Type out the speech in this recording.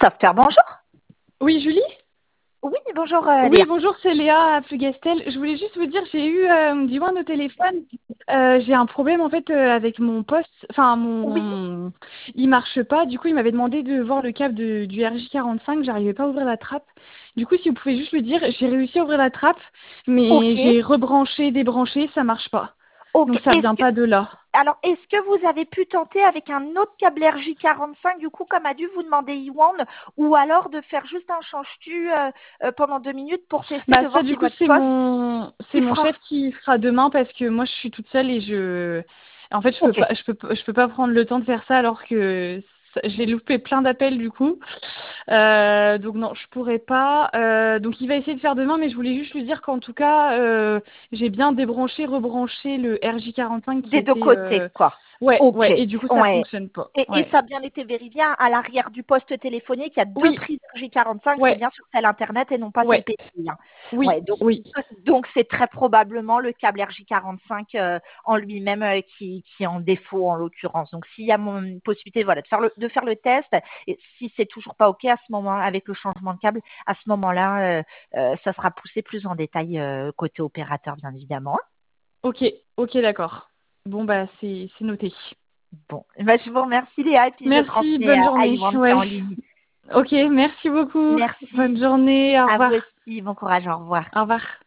Software, bonjour. Oui, Julie? Oui, bonjour Oui, Léa. bonjour, c'est Léa à Plougastel. Je voulais juste vous dire, j'ai eu Diwan au téléphone. J'ai un problème en fait avec mon poste. Enfin, Oui, il marche pas. Du coup, il m'avait demandé de voir le câble du RJ45. J'arrivais pas à ouvrir la trappe. Du coup, si vous pouvez juste le dire, j'ai réussi à ouvrir la trappe, mais ok, j'ai rebranché, débranché, ça marche pas. ok. Donc ça vient pas de là. Est-ce que vous avez pu tenter avec un autre câble RJ45, du coup, comme a dû vous demander Iwan, ou alors de faire juste un change-tu pendant 2 minutes pour tester Bah de ça, voir du si coup, votre poste, c'est il mon fera. chef qui fera demain parce que moi, je suis toute seule et en fait, Ok, je peux pas prendre le temps de faire ça alors que j'ai loupé plein d'appels du coup. Donc non, je pourrais pas. Donc il va essayer de faire demain, mais je voulais juste lui dire qu'en tout cas, j'ai bien débranché, rebranché le RJ45 qui des deux était. côtés, quoi. Ouais, Ok, ouais. Et du coup, ça ouais. fonctionne pas. Et Ouais. ça a bien été vérifié, hein, à l'arrière du poste téléphonique, il y a deux Oui. prises J45, c'est Ouais. bien sur celle Internet et non pas celle Ouais. PCI, hein. Oui. Ouais, Oui. donc c'est très probablement le câble RJ45 en lui-même qui est en défaut en l'occurrence. Donc s'il y a une possibilité voilà, de faire le test, et si c'est toujours pas OK à ce moment avec le changement de câble, à ce moment-là, ça sera poussé plus en détail côté opérateur, bien évidemment, hein. Ok. Ok, d'accord. Bon bah c'est noté. Bon, eh ben, je vous remercie Léa et puis je Merci, transmets bonne à journée. Yvan qui est Ouais. en ligne. Ok, merci beaucoup. Bonne Merci. journée, au À vous revoir. aussi. Bon courage. Au revoir. Au revoir.